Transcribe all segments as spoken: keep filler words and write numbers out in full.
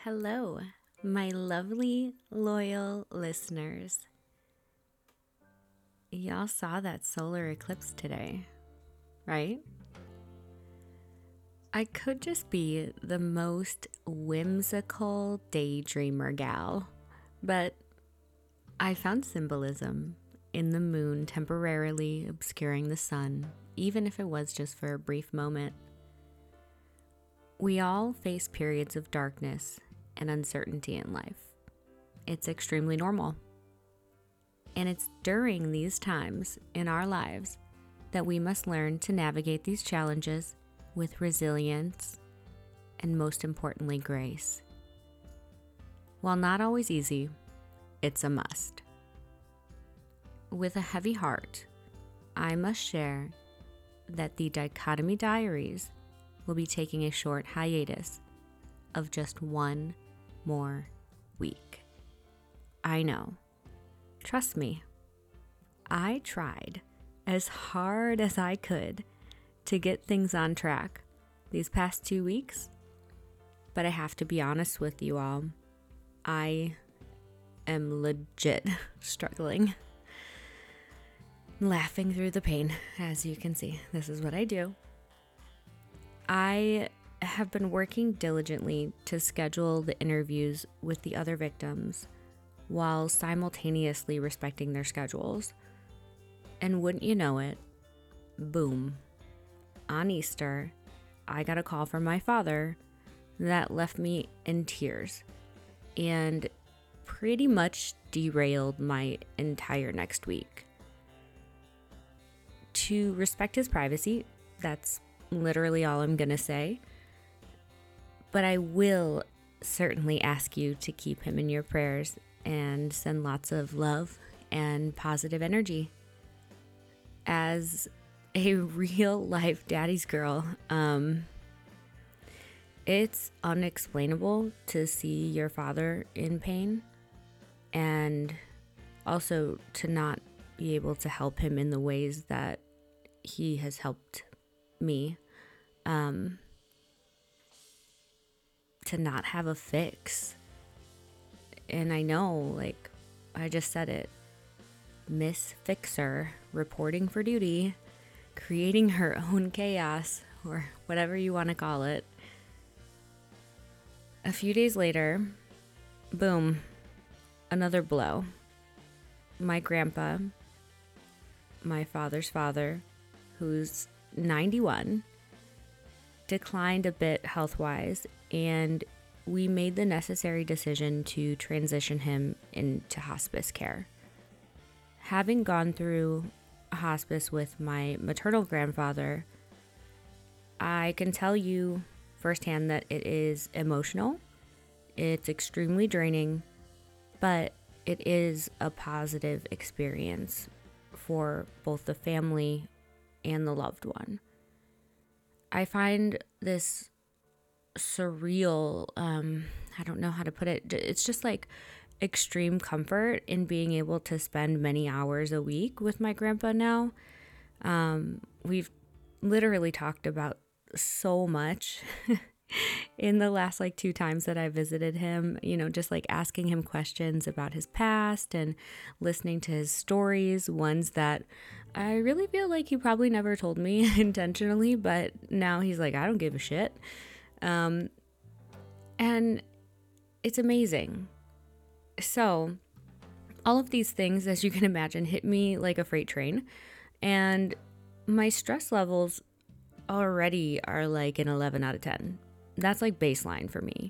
Hello, my lovely, loyal listeners. Y'all saw that solar eclipse today, right? I could just be the most whimsical daydreamer gal, but I found symbolism in the moon temporarily obscuring the sun, even if it was just for a brief moment. We all face periods of darkness and uncertainty in life. It's extremely normal. And it's during these times in our lives that we must learn to navigate these challenges with resilience and, most importantly, grace. While not always easy, it's a must. With a heavy heart, I must share that the Dichotomy Diaries will be taking a short hiatus of just one more week. I know. Trust me. I tried as hard as I could to get things on track these past two weeks, but I have to be honest with you all. I am legit struggling. Laughing through the pain, as you can see. This is what I do. I have been working diligently to schedule the interviews with the other victims while simultaneously respecting their schedules. And wouldn't you know it, boom, on Easter, I got a call from my father that left me in tears and pretty much derailed my entire next week. To respect his privacy, that's literally all I'm gonna say. But I will certainly ask you to keep him in your prayers and send lots of love and positive energy. As a real life daddy's girl, um, it's unexplainable to see your father in pain and also to not be able to help him in the ways that he has helped me. Um, to not have a fix. And I know, like, I just said it. Miss Fixer, reporting for duty, creating her own chaos, or whatever you want to call it. A few days later, boom, another blow. My grandpa, my father's father, who's ninety-one, declined a bit health-wise, and we made the necessary decision to transition him into hospice care. Having gone through hospice with my maternal grandfather, I can tell you firsthand that it is emotional, it's extremely draining, but it is a positive experience for both the family and the loved one. I find this surreal, um, I don't know how to put it. It's just like extreme comfort in being able to spend many hours a week with my grandpa now. Um, we've literally talked about so much in the last like two times that I visited him, you know, just like asking him questions about his past and listening to his stories, ones that I really feel like he probably never told me intentionally, but now he's like, I don't give a shit. Um, and it's amazing. So all of these things, as you can imagine, hit me like a freight train, and my stress levels already are like an eleven out of ten. That's like baseline for me.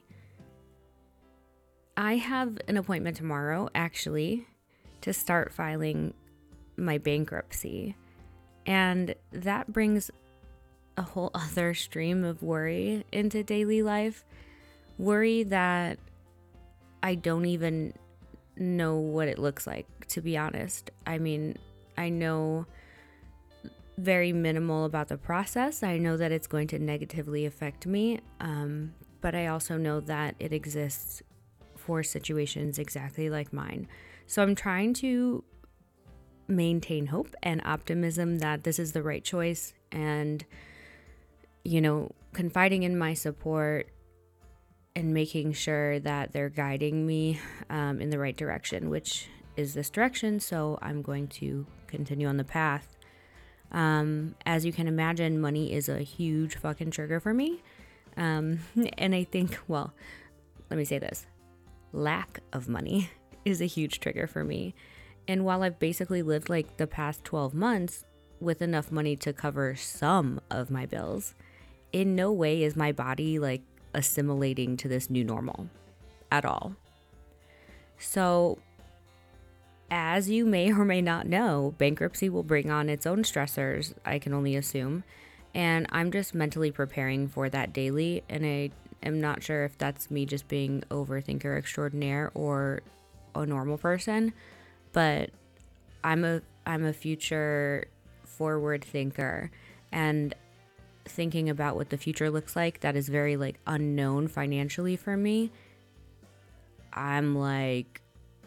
I have an appointment tomorrow, actually, to start filing my bankruptcy. And that brings a whole other stream of worry into daily life. Worry that I don't even know what it looks like, to be honest. I mean, I know very minimal about the process. I know that it's going to negatively affect me, um, but I also know that it exists for situations exactly like mine. So I'm trying to maintain hope and optimism that this is the right choice, and, you know, confiding in my support and making sure that they're guiding me um, in the right direction, which is this direction. So I'm going to continue on the path. Um, as you can imagine, money is a huge fucking trigger for me. Um, and I think, well, let me say this. Lack of money is a huge trigger for me. And while I've basically lived like the past twelve months with enough money to cover some of my bills, in no way is my body like assimilating to this new normal at all. So, as you may or may not know, bankruptcy will bring on its own stressors, I can only assume. And I'm just mentally preparing for that daily. And I am not sure if that's me just being overthinker extraordinaire or a normal person. But I'm a I'm a future forward thinker. And thinking about what the future looks like that is very like unknown financially for me, I'm like...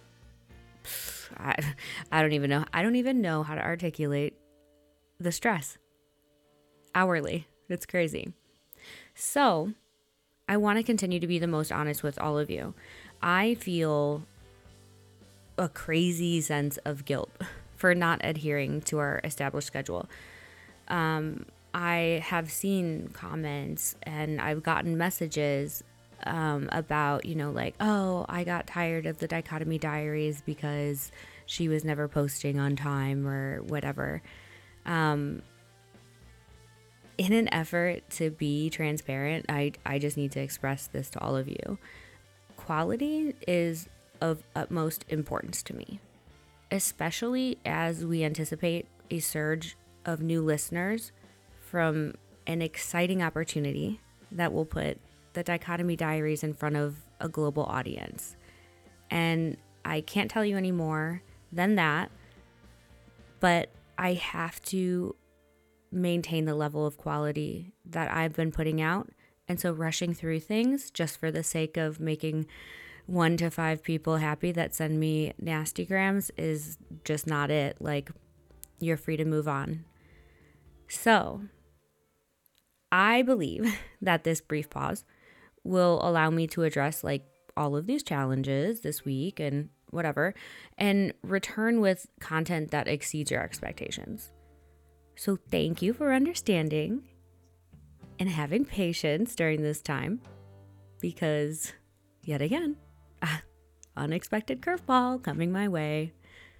I, I don't even know. I don't even know how to articulate the stress hourly. It's crazy. So I want to continue to be the most honest with all of you. I feel a crazy sense of guilt for not adhering to our established schedule. Um, I have seen comments and I've gotten messages Um, about, you know, like, oh, I got tired of the Dichotomy Diaries because she was never posting on time or whatever. Um, in an effort to be transparent, I, I just need to express this to all of you. Quality is of utmost importance to me, especially as we anticipate a surge of new listeners from an exciting opportunity that will put the Dichotomy Diaries in front of a global audience. And I can't tell you any more than that, but I have to maintain the level of quality that I've been putting out. And so rushing through things just for the sake of making one to five people happy that send me nasty grams is just not it. Like, you're free to move on. So I believe that this brief pause will allow me to address like all of these challenges this week and whatever, and return with content that exceeds your expectations. So thank you for understanding and having patience during this time, because yet again, ah, unexpected curveball coming my way.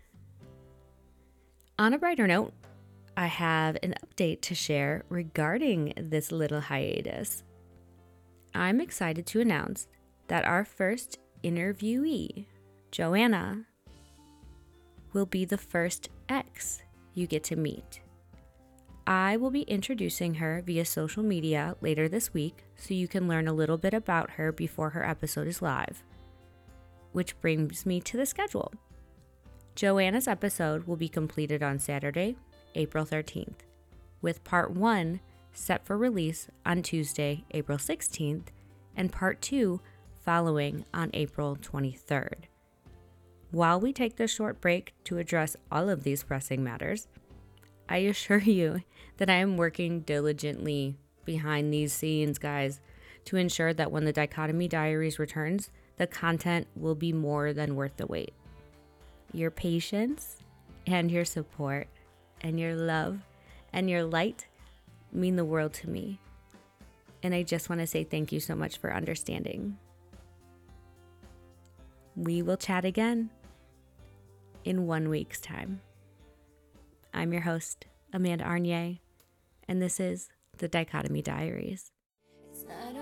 On a brighter note, I have an update to share regarding this little hiatus. I'm excited to announce that our first interviewee, Joanna, will be the first ex you get to meet. I will be introducing her via social media later this week so you can learn a little bit about her before her episode is live. Which brings me to the schedule. Joanna's episode will be completed on Saturday, April thirteenth, with part one set for release on Tuesday, April sixteenth, and part two following on April twenty-third. While we take this short break to address all of these pressing matters, I assure you that I am working diligently behind these scenes, guys, to ensure that when the Dichotomy Diaries returns, the content will be more than worth the wait. Your patience and your support and your love and your light mean the world to me. And I just want to say thank you so much for understanding. We will chat again in one week's time. I'm your host, Amanda Arnier, and this is the Dichotomy Diaries. It's not